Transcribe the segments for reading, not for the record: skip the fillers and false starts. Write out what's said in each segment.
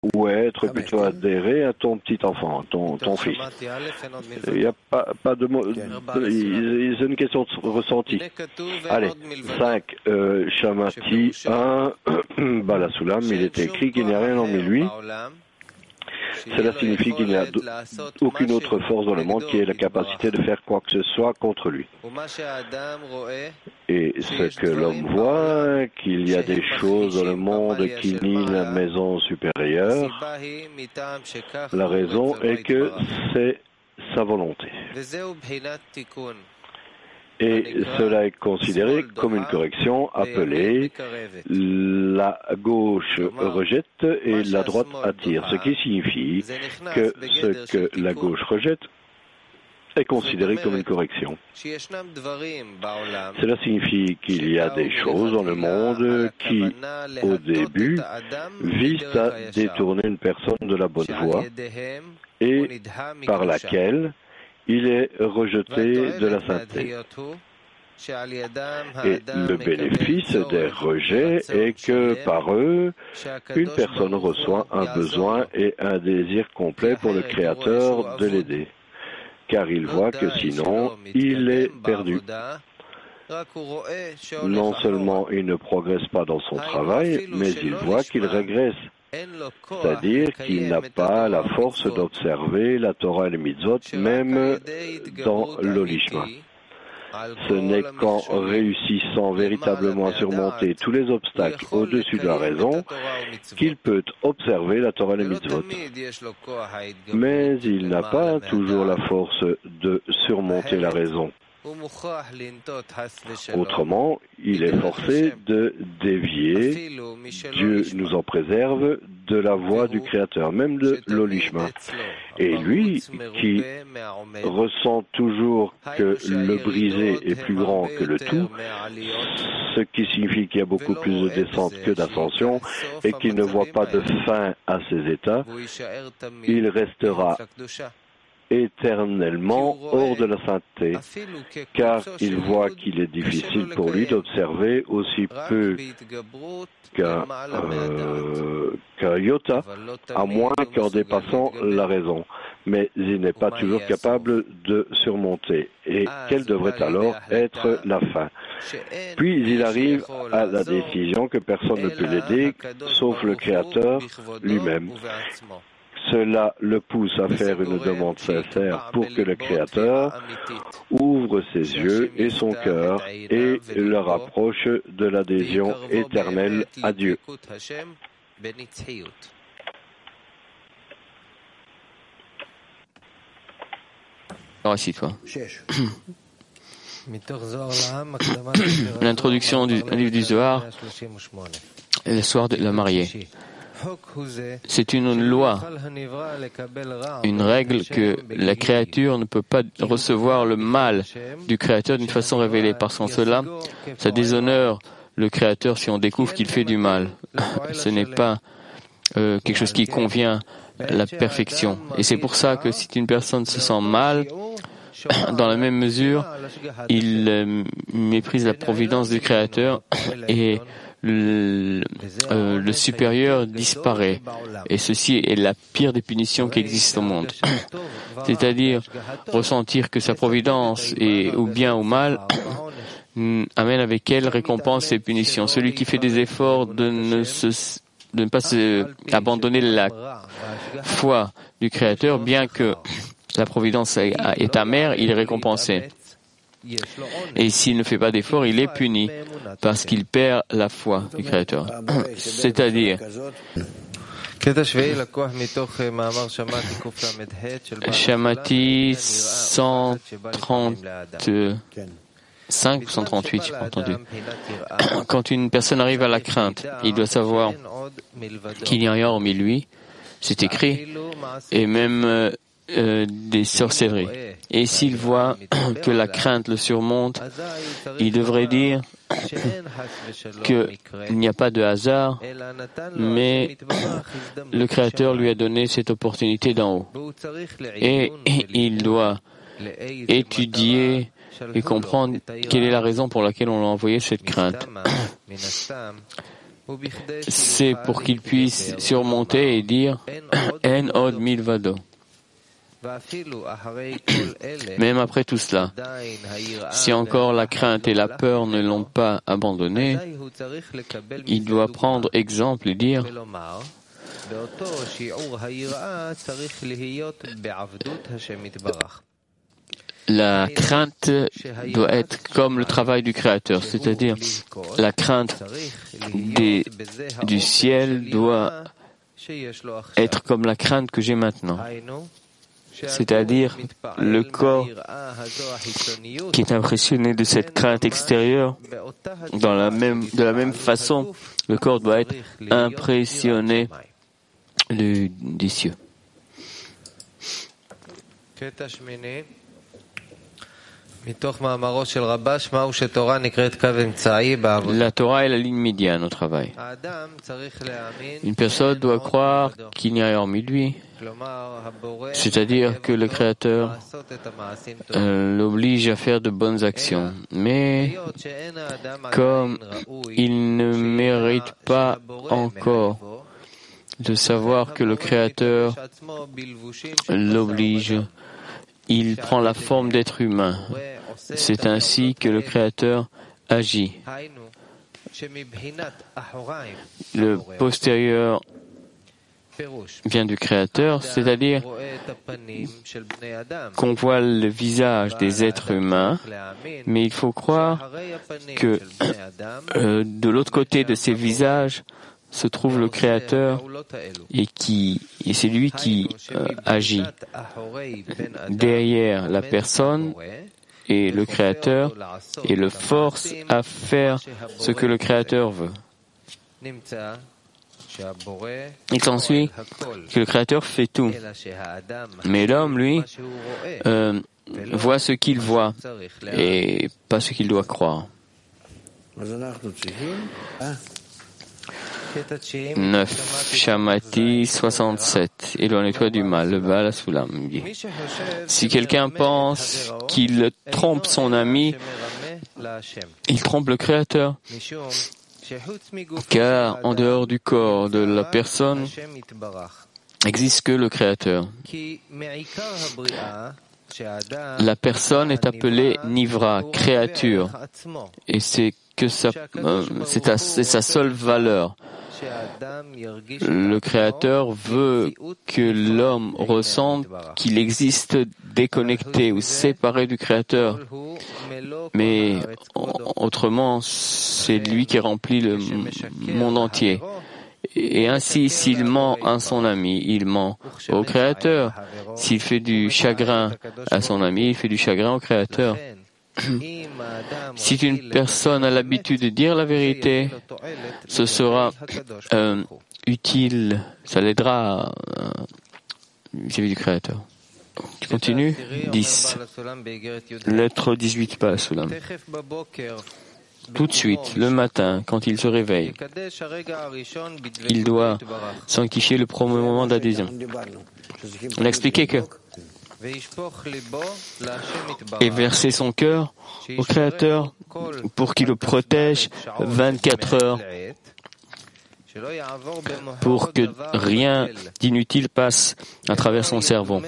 ou être plutôt adhérer à ton petit enfant, ton fils. Il n'y a pas de mot. C'est une question de ressenti. Allez, 5. Shamati 1. Balasulam, il est écrit qu'il n'y a rien hormis lui. Cela signifie qu'il n'y a aucune autre force dans le monde qui ait la capacité de faire quoi que ce soit contre lui. Et ce que l'homme voit, qu'il y a des choses dans le monde qui nient la maison supérieure, la raison est que c'est sa volonté. Et cela est considéré comme une correction appelée la gauche rejette et la droite attire, ce qui signifie que ce que la gauche rejette est considéré comme une correction. Cela signifie qu'il y a des choses dans le monde qui, au début, visent à détourner une personne de la bonne voie et par laquelle il est rejeté de la sainteté. Et le bénéfice des rejets est que par eux, une personne reçoit un besoin et un désir complet pour le Créateur de l'aider, car il voit que sinon, il est perdu. Non seulement il ne progresse pas dans son travail, mais il voit qu'il régresse. C'est-à-dire qu'il n'a pas la force d'observer la Torah et les mitzvot, même dans l'olishma. Ce n'est qu'en réussissant véritablement à surmonter tous les obstacles au-dessus de la raison qu'il peut observer la Torah et les mitzvot. Mais il n'a pas toujours la force de surmonter la raison. Autrement, il est forcé de dévier, Dieu nous en préserve, de la voie du Créateur, même de l'olishma. Et lui, qui ressent toujours que le brisé est plus grand que le tout, ce qui signifie qu'il y a beaucoup plus de descente que d'ascension, et qu'il ne voit pas de fin à ces états, il restera éternellement hors de la sainteté, car il voit qu'il est difficile pour lui d'observer aussi peu qu'un iota, à moins qu'en dépassant la raison. Mais il n'est pas toujours capable de surmonter. Et quelle devrait alors être la fin? Puis il arrive à la décision que personne ne peut l'aider, sauf le Créateur lui-même. Cela le pousse à faire une demande sincère pour que le Créateur ouvre ses yeux et son cœur et le rapproche de l'adhésion éternelle à Dieu. Alors assis-toi. L'introduction du livre du Zohar, le soir de la mariée. C'est une loi, une règle que la créature ne peut pas recevoir le mal du Créateur d'une façon révélée, parce qu'en cela, ça déshonore le Créateur si on découvre qu'il fait du mal. Ce n'est pas quelque chose qui convient à la perfection. Et c'est pour ça que si une personne se sent mal, dans la même mesure, il méprise la providence du Créateur et le supérieur disparaît. Et ceci est la pire des punitions qui existent au monde. C'est-à-dire ressentir que sa providence est ou bien ou mal amène avec elle récompense et punition. Celui qui fait des efforts de ne pas abandonner la foi du Créateur, bien que la providence est amère, il est récompensé. Et s'il ne fait pas d'effort, il est puni parce qu'il perd la foi du Créateur. C'est-à-dire, Shamati 135 ou 138, j'ai pas entendu. Quand une personne arrive à la crainte, il doit savoir qu'il n'y a rien hormis lui, c'est écrit, et même des sorcelleries. Et s'il voit que la crainte le surmonte, il devrait dire qu'il n'y a pas de hasard, mais le Créateur lui a donné cette opportunité d'en haut. Et il doit étudier et comprendre quelle est la raison pour laquelle on lui a envoyé cette crainte. c'est pour qu'il puisse surmonter et dire En od milvado. Même après tout cela, si encore la crainte et la peur ne l'ont pas abandonné, il doit prendre exemple et dire la crainte doit être comme le travail du Créateur, c'est-à-dire la crainte du ciel doit être comme la crainte que j'ai maintenant. C'est-à-dire le corps qui est impressionné de cette crainte extérieure, de la même façon, le corps doit être impressionné des cieux. La Torah est la ligne médiane au travail. Une personne doit croire qu'il n'y a rien hormis lui, c'est-à-dire que le Créateur l'oblige à faire de bonnes actions. Mais comme il ne mérite pas encore de savoir que le Créateur l'oblige, il prend la forme d'être humain. C'est ainsi que le Créateur agit. Le postérieur vient du Créateur, c'est-à-dire qu'on voit le visage des êtres humains, mais il faut croire que de l'autre côté de ces visages se trouve le Créateur et c'est lui qui agit derrière la personne et le Créateur et le force à faire ce que le Créateur veut. Il s'ensuit que le Créateur fait tout, mais l'homme, lui, voit ce qu'il voit et pas ce qu'il doit croire. 9. Shamati 67. Éloigne-toi du mal. Le Baal HaSulam dit. Si quelqu'un pense qu'il trompe son ami, il trompe le Créateur. Car en dehors du corps de la personne, n'existe que le Créateur. La personne est appelée Nivra, créature, et c'est sa seule valeur. Le Créateur veut que l'homme ressente qu'il existe déconnecté ou séparé du Créateur. Mais autrement, c'est lui qui remplit le monde entier. Et ainsi, s'il ment à son ami, il ment au Créateur. S'il fait du chagrin à son ami, il fait du chagrin au Créateur. Si une personne a l'habitude de dire la vérité, ce sera utile, ça l'aidera vis-à-vis du Créateur. Tu continues 10. Lettre 18 Baal HaSulam. Tout de suite, le matin, quand il se réveille, il doit sanctifier le premier moment d'adhésion. On a expliqué que et verser son cœur au Créateur pour qu'il le protège 24 heures, pour que rien d'inutile passe à travers son cerveau.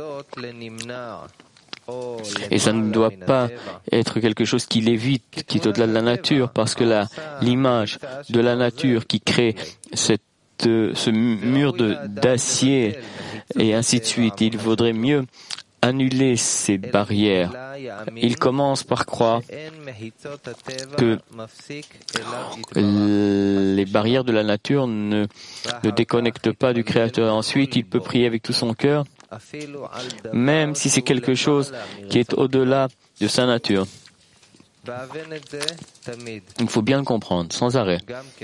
Et ça ne doit pas être quelque chose qui l'évite, qui est au-delà de la nature, parce que l'image de la nature qui crée ce mur d'acier et ainsi de suite, il vaudrait mieux annuler ces barrières. Il commence par croire que les barrières de la nature ne déconnectent pas du Créateur. Ensuite, il peut prier avec tout son cœur, même si c'est quelque chose qui est au-delà de sa nature. Il faut bien le comprendre, sans arrêt.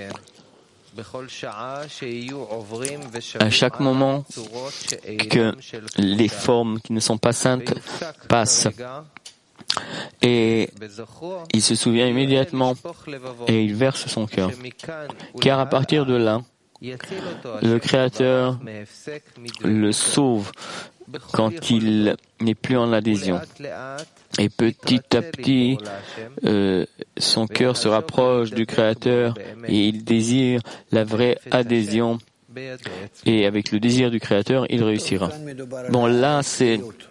À chaque moment que les formes qui ne sont pas saintes passent, et il se souvient immédiatement et il verse son cœur. Car à partir de là, le Créateur le sauve quand il n'est plus en adhésion. Et petit à petit, son cœur se rapproche du Créateur et il désire la vraie adhésion. Et avec le désir du Créateur, il réussira. Bon, là, c'est